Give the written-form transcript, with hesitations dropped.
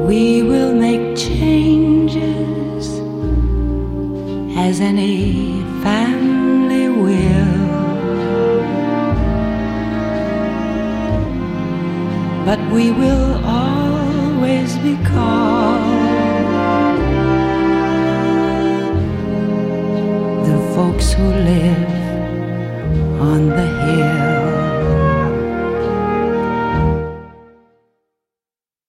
We will make changes as any family will, but we will always be called the folks who live on the hill.